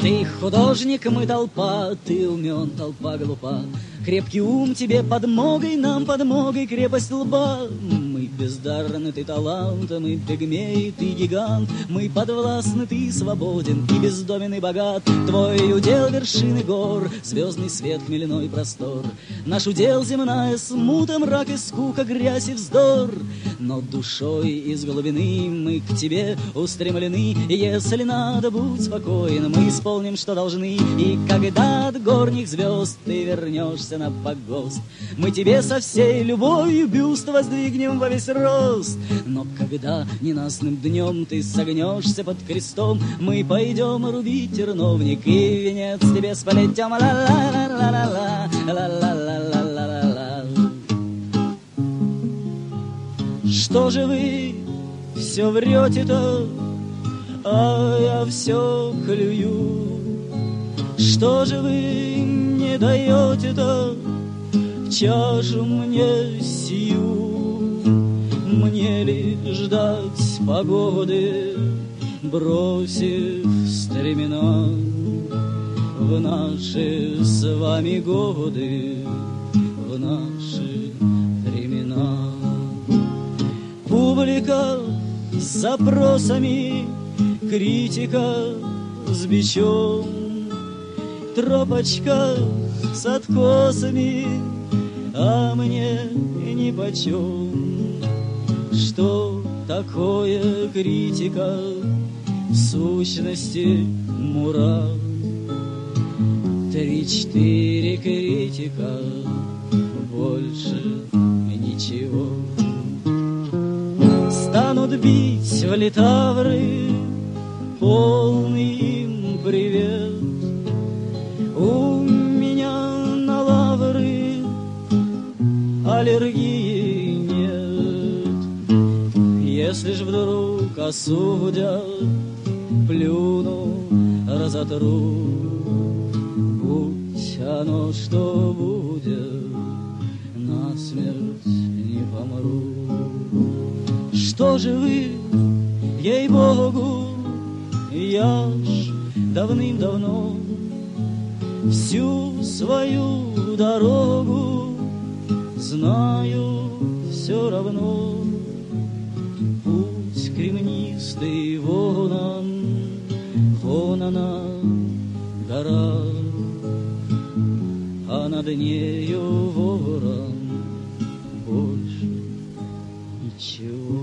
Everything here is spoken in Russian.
Ты художник, мы толпа, ты умен, толпа глупа. Крепкий ум тебе подмогой, нам подмогой крепость лба. Мы бездарны, ты талант, мы пигмей, ты гигант. Мы подвластны, ты свободен и бездомен и богат. Твой удел вершины гор, звездный свет, хмельной простор. Наш удел земная смута, мрак и скука, грязь и вздор. Но душой из глубины мы к тебе устремлены. Если надо, будь спокоен, мы исполним, что должны. И когда от горних звезд ты вернешься на погост, мы тебе со всей любовью бюст воздвигнем во весь рост. Но когда ненастным днем ты согнешься под крестом, мы пойдем рубить терновник и венец тебе сплетем. Ла-ла-ла-ла-ла-ла, ла-ла-ла-ла-ла-ла. Что же вы все врете-то, а я все клюю? Что же вы не даете-то в чашу мне сию? Мне ли ждать погоды, бросив стремена в наши с вами годы, в наши времена? Публика с запросами, критика с бичом, тропочка с откосами, а мне нипочем. Что такое критика? В сущности мура. 3-4 критика, больше ничего. Станут бить в литавры, полный им привет. У меня на лавры аллергии нет. Если ж вдруг осудят, плюну, разотру. Будь оно что будет, насмерть не помру. Что же вы, ей-богу, я ж давным-давно всю свою дорогу знаю все равно. Путь кремнистый, вон она, гора, а над нею ворон, больше ничего.